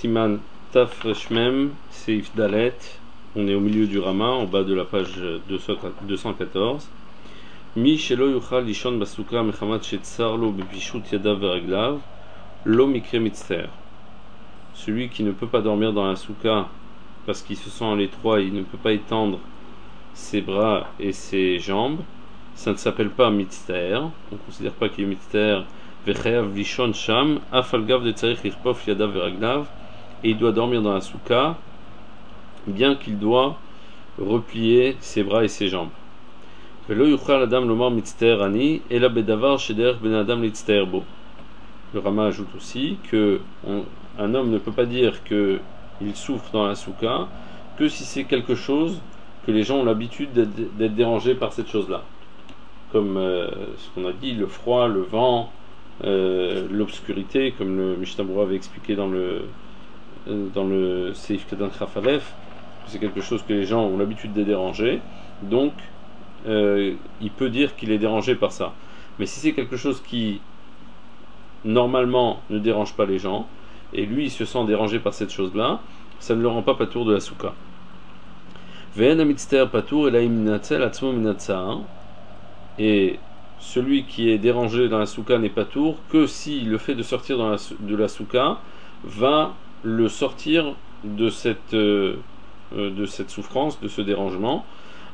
Siman Taf Shmem, Seif Dalet. On est au milieu du Rama, en bas de la page 214. Mi shelo yuchal lishon basuka mechamat shetzar lo bepishut yadav veraglav lo mikre mitzter. Celui qui ne peut pas dormir dans la souka parce qu'il se sent à l'étroit, il ne peut pas étendre ses bras et ses jambes, ça ne s'appelle pas mitzter. On ne considère pas qu'il est mitzter. Vechayav lishon sham afalgav de tzarich lirpof yadav veraglav, et il doit dormir dans la souka bien qu'il doit replier ses bras et ses jambes. Velo yuchal adam lomar mitzter ani ela bedavar shederech ben adam litzter bo. Le Rama ajoute aussi que un homme ne peut pas dire qu'il souffre dans la souka que si c'est quelque chose que les gens ont l'habitude d'être dérangés par cette chose-là. Comme ce qu'on a dit, le froid, le vent, l'obscurité, comme le Mishnah Berurah avait expliqué dans le Seif Kedan Chaf Aleph, c'est quelque chose que les gens ont l'habitude de déranger, donc il peut dire qu'il est dérangé par ça. Mais si c'est quelque chose qui normalement ne dérange pas les gens, et lui il se sent dérangé par cette chose-là, ça ne le rend pas patour de la souka. Et celui qui est dérangé dans la souka n'est patour que si le fait de sortir de la souka va le sortir de cette souffrance, de ce dérangement.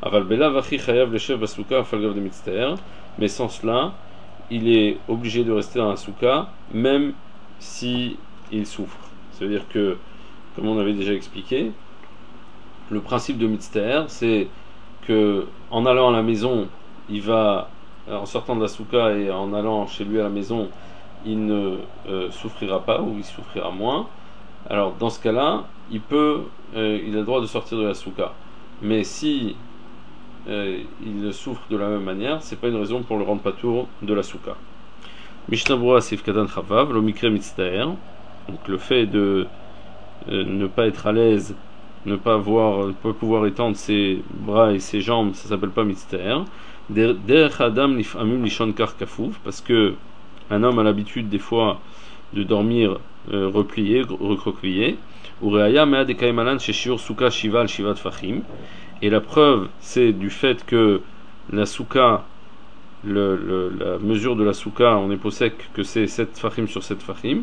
Mais sans cela, il est obligé de rester dans la souka même si il souffre. C'est-à-dire que, comme on avait déjà expliqué, le principe de mitzter, c'est que en allant à la maison, il va, en sortant de la souka et en allant chez lui à la maison, il ne souffrira pas ou il souffrira moins. Alors dans ce cas-là, il a le droit de sortir de la souka. Mais si il souffre de la même manière, c'est pas une raison pour le rendre patour de la souka. Mishnah Berurah Seif Katan Chavav, lo mikre mitzter. Donc le fait de ne pas être à l'aise, ne pas pouvoir étendre ses bras et ses jambes, ça s'appelle pas mitzter. Derech adam lifamim lishon kar kafouf, parce que un homme a l'habitude des fois de dormir replié, recroquevillé. Ureaya mea de kaimalan sheshiur souka shival shivat fachim. Et la preuve, c'est du fait que la souka, la mesure de la souka en épo sec, que c'est 7 fachim sur 7 fachim.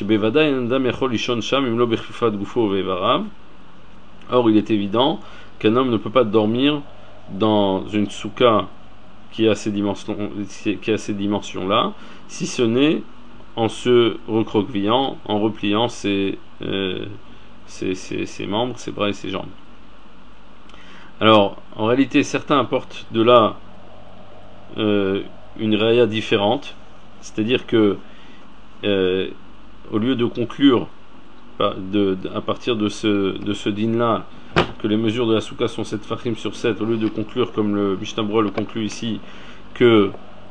Or, il est évident qu'un homme ne peut pas dormir dans une souka qui a ces dimensions-là, si ce n'est en se recroquevillant, en repliant ses membres, ses bras et ses jambes. Alors, en réalité, certains apportent de là une raya différente, c'est-à-dire que au lieu de conclure à partir de ce din-là que les mesures de la souka sont 7 fachim sur 7, au lieu de conclure comme le Mishnah Berurah le conclut ici, que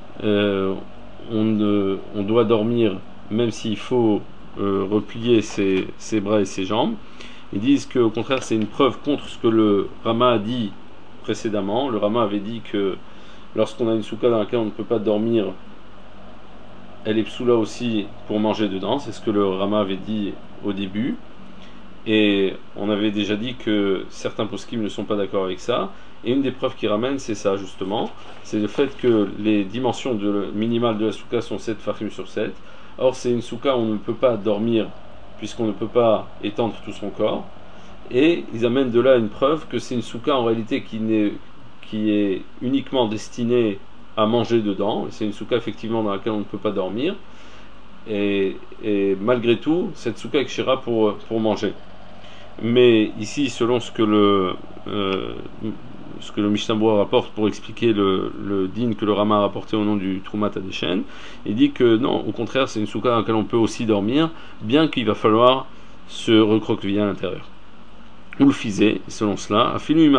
on doit dormir même s'il faut replier ses bras et ses jambes, ils disent qu'au contraire c'est une preuve contre ce que le Rama a dit précédemment. Le Rama avait dit que lorsqu'on a une souka dans laquelle on ne peut pas dormir, elle est psoula aussi pour manger dedans, c'est ce que le Rama avait dit au début, et on avait déjà dit que certains poskim ne sont pas d'accord avec ça, et une des preuves qui ramène c'est ça justement, c'est le fait que les dimensions minimales de la souka sont 7 fachim sur 7. Or c'est une souka où on ne peut pas dormir puisqu'on ne peut pas étendre tout son corps, et ils amènent de là une preuve que c'est une souka en réalité qui est uniquement destinée à manger dedans. C'est une souka effectivement dans laquelle on ne peut pas dormir, et malgré tout cette souka est kshira pour manger. Mais ici, selon ce que le Mishnah Berurah rapporte pour expliquer le din que le Rama a rapporté au nom du Trumat Hadeshen, il dit que non, au contraire, c'est une souka dans laquelle on peut aussi dormir, bien qu'il va falloir se recroqueviller à l'intérieur. Ou le fizé, selon cela,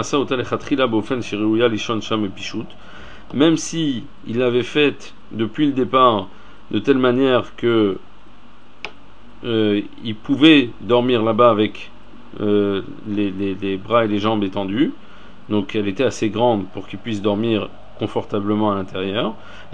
même si il l'avait fait depuis le départ de telle manière que il pouvait dormir là-bas avec les bras et les jambes étendus, donc elle était assez grande pour qu'il puisse dormir confortablement à l'intérieur,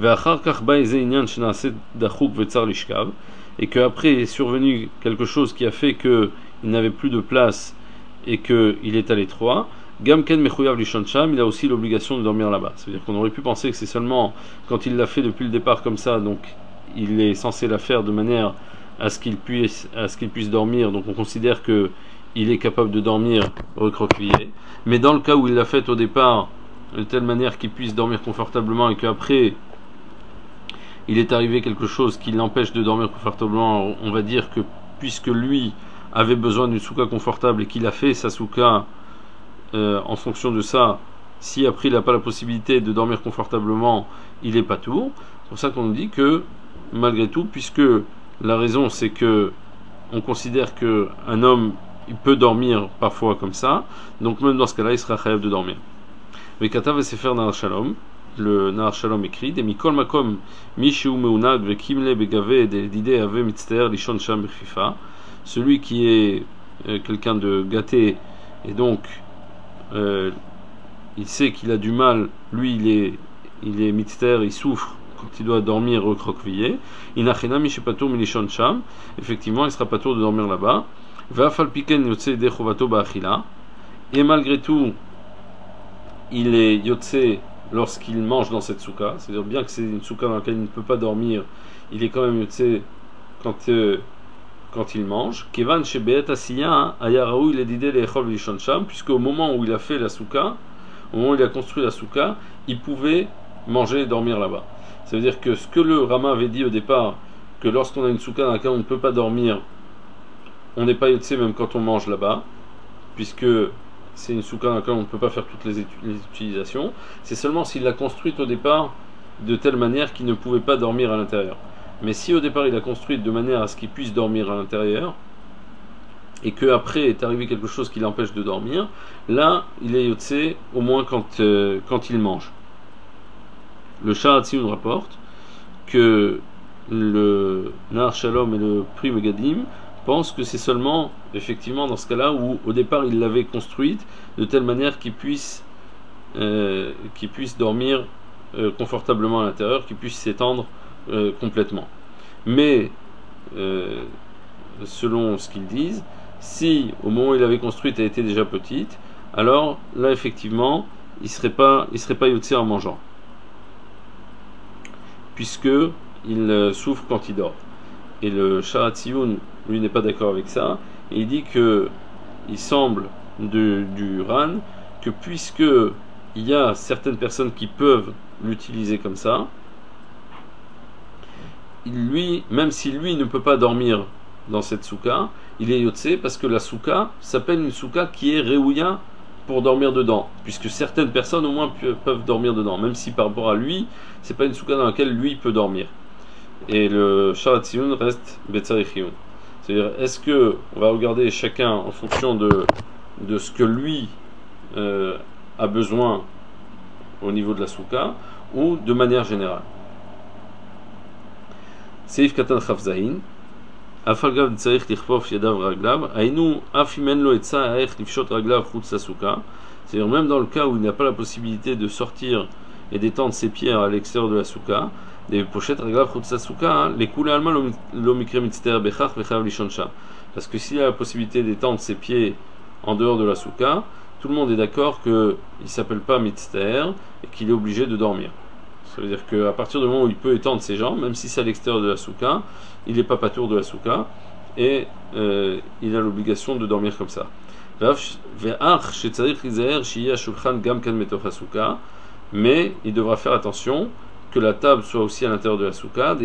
et qu'après est survenu quelque chose qui a fait qu'il n'avait plus de place et qu'il est à l'étroit, Gamken Mechuyav Lishon Sham, il a aussi l'obligation de dormir là-bas. C'est-à-dire qu'on aurait pu penser que c'est seulement quand il l'a fait depuis le départ comme ça, donc il est censé la faire de manière à ce qu'il puisse dormir, donc on considère que il est capable de dormir recroquevillé. Mais dans le cas où il l'a fait au départ de telle manière qu'il puisse dormir confortablement et qu'après il est arrivé quelque chose qui l'empêche de dormir confortablement, on va dire que puisque lui avait besoin d'une souka confortable et qu'il a fait sa souka en fonction de ça, si après il n'a pas la possibilité de dormir confortablement, il est pas tour. C'est pour ça qu'on nous dit que malgré tout, puisque la raison c'est que on considère que un homme il peut dormir parfois comme ça, donc même dans ce cas-là il sera chayav de dormir. Mais Katav et Sefer Nahar Shalom, le Nahar Shalom écrit des Mikol Makom Mishu Meunag Vekimle Begave de Dide Ave Mitzter Lishon Sham Bechifa, celui qui est quelqu'un de gâté et donc il sait qu'il a du mal, lui il est mitzter, il souffre quand il doit dormir recroquevillé. Inachena Mishepatur Milishon Sham, effectivement il sera pas tour de dormir là-bas. Vafal Piken Yotse de Chovato Ba'achila, et malgré tout il est Yotse lorsqu'il mange dans cette souka, c'est-à-dire bien que c'est une souka dans laquelle il ne peut pas dormir, il est quand même Yotse quand il mange. Kevan Shebeet Asiya Ayaraou il est d'idée les Echol Lishon Sham, puisque au moment où il a fait la souka, au moment où il a construit la souka, il pouvait manger et dormir là-bas. Ça veut dire que ce que le Rama avait dit au départ, que lorsqu'on a une souka dans laquelle on ne peut pas dormir, on n'est pas yotse même quand on mange là-bas, puisque c'est une souka dans laquelle on ne peut pas faire toutes les utilisations, c'est seulement s'il l'a construite au départ de telle manière qu'il ne pouvait pas dormir à l'intérieur. Mais si au départ il l'a construite de manière à ce qu'il puisse dormir à l'intérieur, et qu'après est arrivé quelque chose qui l'empêche de dormir, là il est yotse au moins quand il mange. Le Sharatzi nous rapporte que le Nahar Shalom et le Pri Megadim pensent que c'est seulement effectivement dans ce cas-là où au départ il l'avait construite de telle manière qu'il puisse dormir confortablement à l'intérieur, qu'il puisse s'étendre complètement. Mais selon ce qu'ils disent, si au moment où il l'avait construite elle était déjà petite, alors là effectivement il serait pas yotse en mangeant, puisque il souffre quand il dort. Et le Sharatziun, lui, n'est pas d'accord avec ça, et il dit que il semble du Ran que puisque il y a certaines personnes qui peuvent l'utiliser comme ça, lui, même si lui ne peut pas dormir dans cette souka, il est yotse parce que la souka s'appelle une souka qui est réouya pour dormir dedans, puisque certaines personnes au moins peuvent dormir dedans, même si par rapport à lui, c'est pas une souka dans laquelle lui peut dormir. Et le Sharatziun reste Betzarechiyun. C'est-à-dire, est-ce que on va regarder chacun en fonction de ce que lui a besoin au niveau de la souka, ou de manière générale. Seif Katan Chavzahin, Afalgav Tzarich Tichpof Yadav Raglav, Ainu Afimen Lo Etza Aech Tifshot Raglav Chutz Souka. C'est-à-dire, même dans le cas où il n'a pas la possibilité de sortir et d'étendre ses pieds à l'extérieur de la souka, des pochettes Raglav Chutz Souka, les coulées allemands l'omikre mitzter bechach vechav lishon sham. Parce que s'il a la possibilité d'étendre ses pieds en dehors de la souka, tout le monde est d'accord qu'il ne s'appelle pas mitzter et qu'il est obligé de dormir. Ça veut dire qu'à partir du moment où il peut étendre ses jambes, même si c'est à l'extérieur de la souka, il n'est pas patour de la souka et il a l'obligation de dormir comme ça. Mais il devra faire attention que la table soit aussi à l'intérieur de la souka.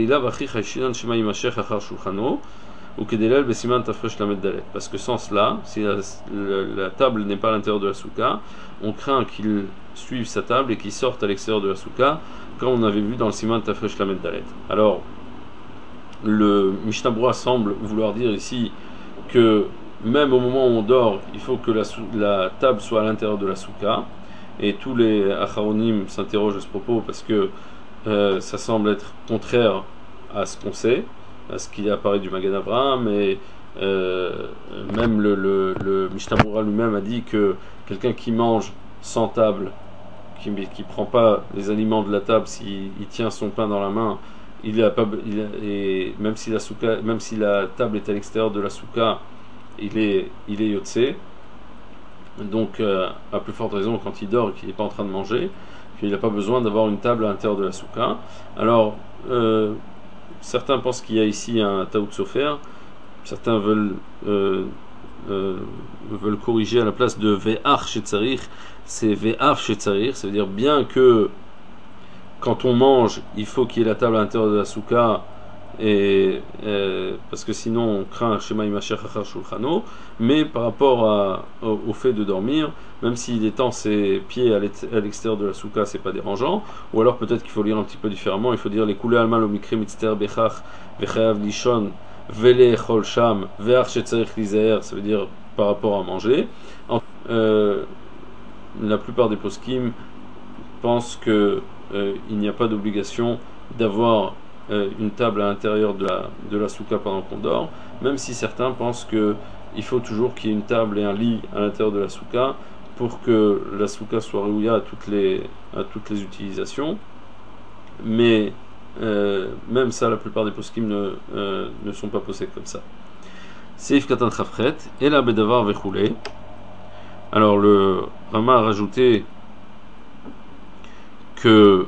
Parce que sans cela, si la table n'est pas à l'intérieur de la souka, on craint qu'il suive sa table et qu'il sorte à l'extérieur de la souka, comme on avait vu dans le Siman Tafresh Lamed Dalet. Alors, le Mishnah Berurah semble vouloir dire ici que même au moment où on dort, il faut que la table soit à l'intérieur de la souka. Et tous les acharonim s'interrogent à ce propos parce que ça semble être contraire à ce qu'on sait, à ce qui apparaît du Magen Avraham, et même le Mishnah Berurah lui-même a dit que quelqu'un qui mange sans table, qui prend pas les aliments de la table, s'il tient son pain dans la main, et même si la table est à l'extérieur de la souka, il est yotse. Donc, à plus forte raison quand il dort et qu'il n'est pas en train de manger, qu'il n'a pas besoin d'avoir une table à l'intérieur de la souka. Alors, certains pensent qu'il y a ici un taout sofer, certains veulent corriger à la place de ve'ach shetzarich, c'est ve'af shetzarich, ça veut dire bien que quand on mange, il faut qu'il y ait la table à l'intérieur de la souka, parce que sinon on craint Shema Imashech Achar Shulchano, mais par rapport au fait de dormir, même s'il étend ses pieds à l'extérieur de la souka, c'est pas dérangeant, ou alors peut-être qu'il faut lire un petit peu différemment, il faut dire les koulé alma lo mikre mitzter bechach vechayav lishon vele chol sham ve'ach shetzarich lizaer, ça veut dire par rapport à manger. La plupart des poskim pensent que il n'y a pas d'obligation d'avoir une table à l'intérieur de la souka pendant qu'on dort, même si certains pensent qu'il faut toujours qu'il y ait une table et un lit à l'intérieur de la souka pour que la souka soit réouïa à toutes les utilisations. Mais même ça, la plupart des poskim ne sont pas posés comme ça. Seif katan chafret, et la bedavar vechoulé. Alors le Rama a rajouté que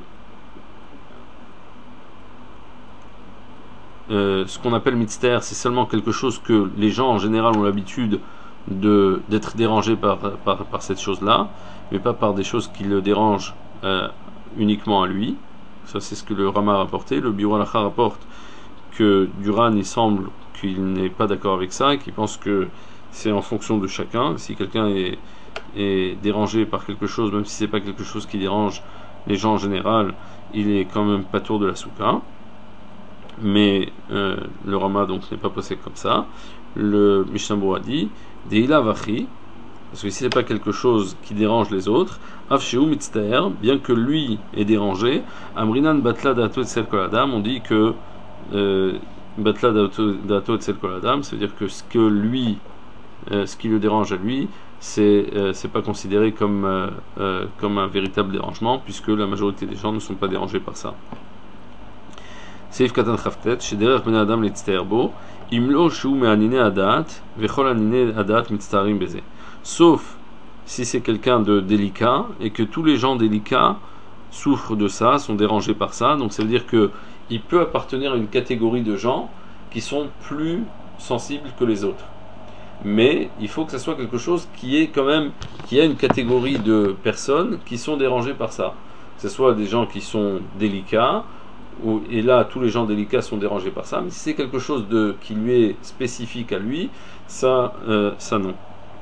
ce qu'on appelle mitzter, c'est seulement quelque chose que les gens en général ont l'habitude d'être dérangés par cette chose-là, mais pas par des choses qui le dérangent uniquement à lui. Ça, c'est ce que le Rama a rapporté. Le Biur Halacha rapporte que Duran, il semble qu'il n'est pas d'accord avec ça, et qu'il pense que c'est en fonction de chacun. Si quelqu'un est dérangé par quelque chose, même si c'est pas quelque chose qui dérange les gens en général, il est quand même pas tour de la souka. Mais le Rama donc n'est pas posé comme ça. Le Mishnah Berurah a dit Deila Vachi, parce que si c'est pas quelque chose qui dérange les autres, Afsheu Mitztaer, bien que lui est dérangé, Amrinan Batla Dato Etzel Koladam, on dit que Batla Dato Etzel Koladam, ça veut dire que ce qui le dérange à lui, c'est pas considéré comme un véritable dérangement, puisque la majorité des gens ne sont pas dérangés par ça. Seif katan chaftet, shederech ben adam litztaer bo, imlo shu me'anine adat, vechol anine adat mitztarim beze. Sauf si c'est quelqu'un de délicat et que tous les gens délicats souffrent de ça, sont dérangés par ça. Donc ça veut dire que il peut appartenir à une catégorie de gens qui sont plus sensibles que les autres. Mais il faut que ça soit quelque chose qui a une catégorie de personnes qui sont dérangées par ça. Que ce soit des gens qui sont délicats, et là tous les gens délicats sont dérangés par ça, mais si c'est quelque chose qui lui est spécifique à lui, ça non.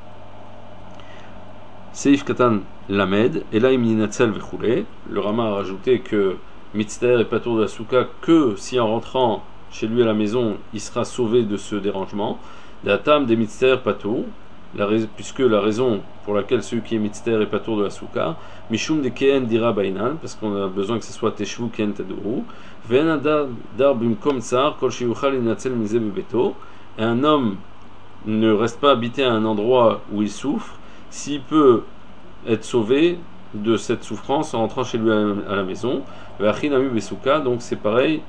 Seif katan lamed, et là imninatzel vechoulé. Le Rama a rajouté que mitzter est pas tour de la souka que si en rentrant chez lui à la maison il sera sauvé de ce dérangement. La tam des mitzter patou, puisque la raison pour laquelle celui qui est mitzter est pas tour de la souka, mishum de keen dira bainan, parce qu'on a besoin que ce soit teshvu ken taduru, ven dar bimkom tsar kol sheyuchal inatzel mize bebeto, et un homme ne reste pas habité à un endroit où il souffre s'il peut être sauvé de cette souffrance en rentrant chez lui à la maison. Vachinami besouka, donc c'est pareil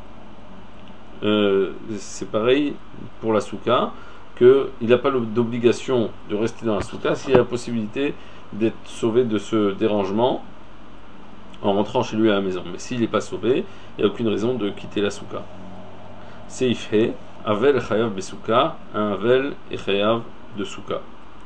pour la souka, qu'il n'a pas d'obligation de rester dans la souka s'il a la possibilité d'être sauvé de ce dérangement en rentrant chez lui à la maison. Mais s'il n'est pas sauvé, il n'y a aucune raison de quitter la souka. Seifhe, Avel Chayav Besouka, un Avel et Chayav de souka.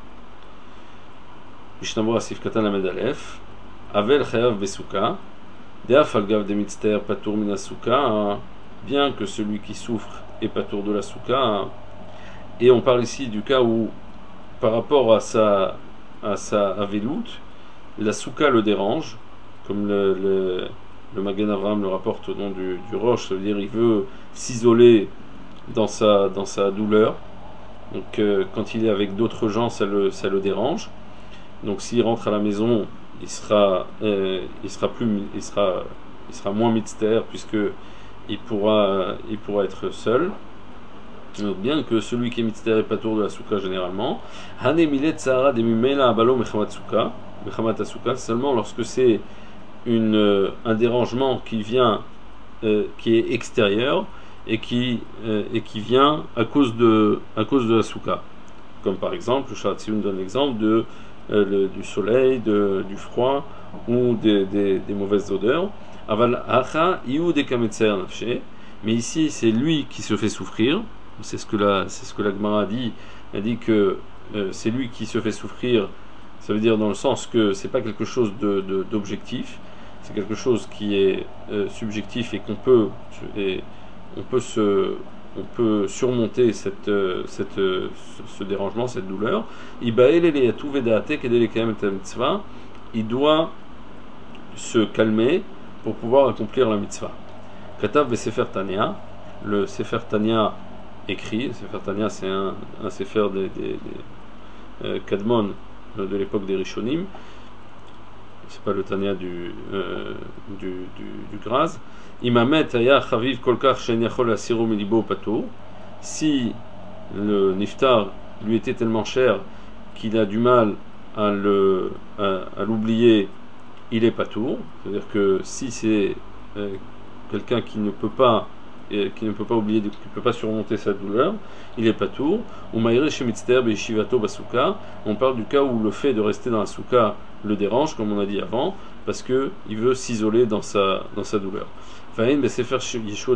Mishnah Berurah Sif Katan Lamed Aleph, Avel Chayav Besouka, Deaf Algav de Mitzter Patour Mina Souka, bien que celui qui souffre est patour de la souka. Et on parle ici du cas où, par rapport à sa avelout, la souka le dérange, comme le Magen Avraham le rapporte au nom du Rosh, ça veut dire il veut s'isoler dans sa douleur. Donc quand il est avec d'autres gens, ça le dérange. Donc s'il rentre à la maison, il sera moins mitzter, puisque il pourra être seul. Donc, bien que celui qui est mitzter est pas tour de la souka généralement, seulement lorsque c'est un dérangement qui vient, qui est extérieur et qui vient à cause de la souka. Comme par exemple, le Sharatzion donne l'exemple du soleil, du froid ou des mauvaises odeurs. Aval acha iu de kametzer nafshe. Mais ici, c'est lui qui se fait souffrir. C'est ce que la Gemara dit. Elle dit que c'est lui qui se fait souffrir. Ça veut dire dans le sens que c'est pas quelque chose d'objectif. C'est quelque chose qui est subjectif et on peut surmonter ce dérangement, cette douleur. Il doit se calmer pour pouvoir accomplir la mitzvah. Katav ve Sefer Tanya, le Sefer Tanya écrit. Le Sefer Tanya, c'est un Sefer des Kadmon de l'époque des Rishonim. C'est pas le Tanya du Graz. Imamet aya chaviv kolkar shen yachol asiru milibo pato. Si le niftar lui était tellement cher qu'il a du mal à l'oublier, il est patour. C'est-à-dire que si c'est quelqu'un qui ne peut pas oublier, qui ne peut pas surmonter sa douleur, il est patour. On parle du cas où le fait de rester dans la souka le dérange, comme on a dit avant, parce que il veut s'isoler dans sa douleur. Mais le Sefer Yeshuot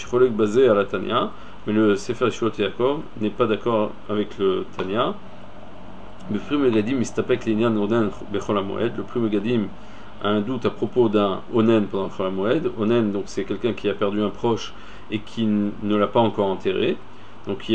Yaakov n'est pas d'accord avec le Tanya. Le Pri Megadim a un doute à propos d'un onen pendant Chol HaMoed. Onen, donc c'est quelqu'un qui a perdu un proche et qui ne l'a pas encore enterré. Donc il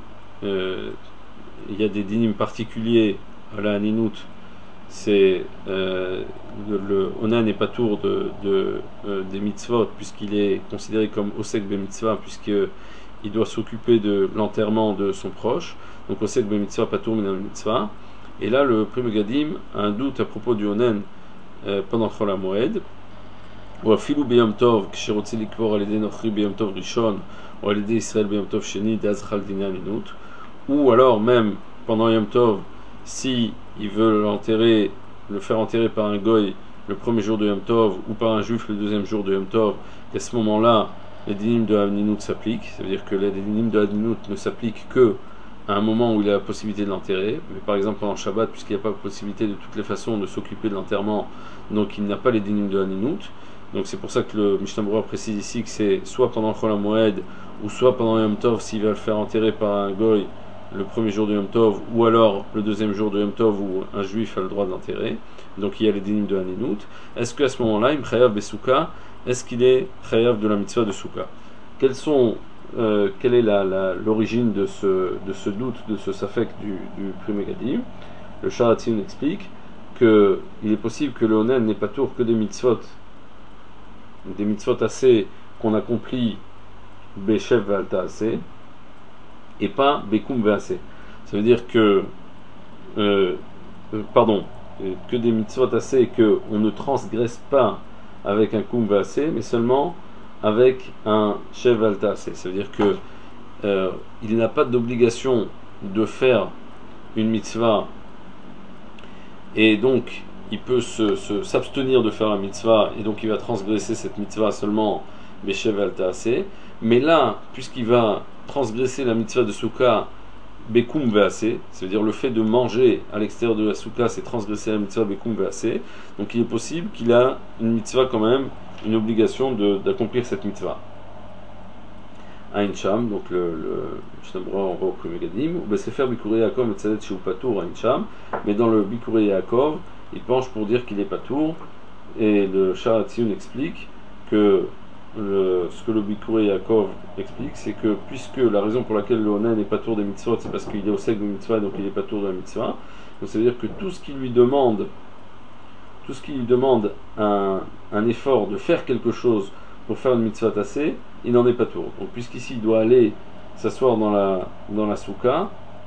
y a des dynimes particuliers à la Haninout. C'est le onen n'est pas tour des mitzvot puisqu'il est considéré comme osek be mitzvah, puisqu'il doit s'occuper de l'enterrement de son proche. Donc osek be mitzvah pas tour minam mitzvah. Et là le Pri Megadim a un doute à propos du onen pendant Chol HaMoed. Ou afilou b'yom tov k'shirotzi likvor al yedei nochri b'yom tov rishon ou al yedei Israël b'yom tov sheni d'az chal dinya ninut. Ou alors même pendant Yom Tov, si il veut le faire enterrer par un goy le premier jour de Yom Tov ou par un juif le deuxième jour de Yom Tov, à ce moment-là les dynimes de Haninut s'appliquent. Ça veut dire que les dynimes de Haninut ne s'appliquent que à un moment où il a la possibilité de l'enterrer, mais par exemple pendant Shabbat, puisqu'il n'y a pas la possibilité de toutes les façons de s'occuper de l'enterrement, donc il n'a pas les dynimes de Haninut. Donc c'est pour ça que le Mishnah Berurah précise ici que c'est soit pendant Chol HaMoed ou soit pendant Yom Tov s'il va le faire enterrer par un goy le premier jour de Yom Tov, ou alors le deuxième jour de Yom Tov où un juif a le droit de l'enterrer. Donc il y a les dynimes de Haninut. Est-ce qu'à ce moment-là, im chayav besouka, est-ce qu'il est chayav de la mitzvah de souka? Quelle est l'origine de ce doute, de ce safek du Pri Megadim? Le Sharatzion explique qu'il est possible que le onen n'est pas tour que des mitzvot assez qu'on accomplit beshev ve'alta assez, et pas bekum ve'aseh. Ça veut dire que que des mitzvot assez que on ne transgresse pas avec un kum ve'aseh, mais seulement avec un shev ve'alta assez. Ça veut dire que il n'a pas d'obligation de faire une mitzvah et donc il peut s'abstenir de faire la mitzvah et donc il va transgresser cette mitzvah seulement beshev ve'alta assez. Mais là, puisqu'il va transgresser la mitzvah de Souka Bekum Ve'aseh, c'est-à-dire le fait de manger à l'extérieur de la Souka, c'est transgresser la mitzvah Bekum Ve'aseh, donc il est possible qu'il a une mitzvah quand même, une obligation d'accomplir cette mitzvah. Ain Sham, donc le Mishnah Berurah on va au Pri Megadim, ou Sefer Bikurei Yaakov et Tzadet Sheu Patour Ain Sham, mais dans le Bikurei Yaakov, il penche pour dire qu'il est patour, et le Sharatzion explique que ce que le Bikurei Yaakov explique, c'est que puisque la raison pour laquelle le onen n'est pas tour des mitzvot, c'est parce qu'il est au sec de mitzvah, donc il n'est pas tour de la mitzvah. Donc ça veut dire que tout ce qui lui demande un effort de faire quelque chose pour faire une mitzvah tassée, il n'en est pas tour. Donc puisqu'ici il doit aller s'asseoir dans la souka,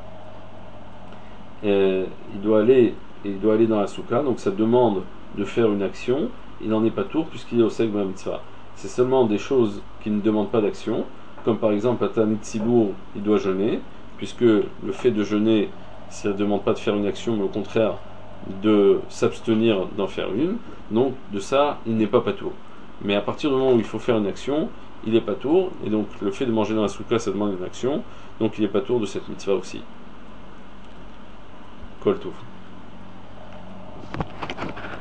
il doit aller dans la souka, donc ça demande de faire une action, il n'en est pas tour puisqu'il est au sec de la mitzvah. C'est seulement des choses qui ne demandent pas d'action, comme par exemple à Tanit Sibour, il doit jeûner, puisque le fait de jeûner, ça ne demande pas de faire une action, mais au contraire, de s'abstenir d'en faire une, donc de ça, il n'est pas patour. Mais à partir du moment où il faut faire une action, il est patour, et donc le fait de manger dans la souka, ça demande une action, donc il est patour de cette mitzvah aussi. Kol Tov.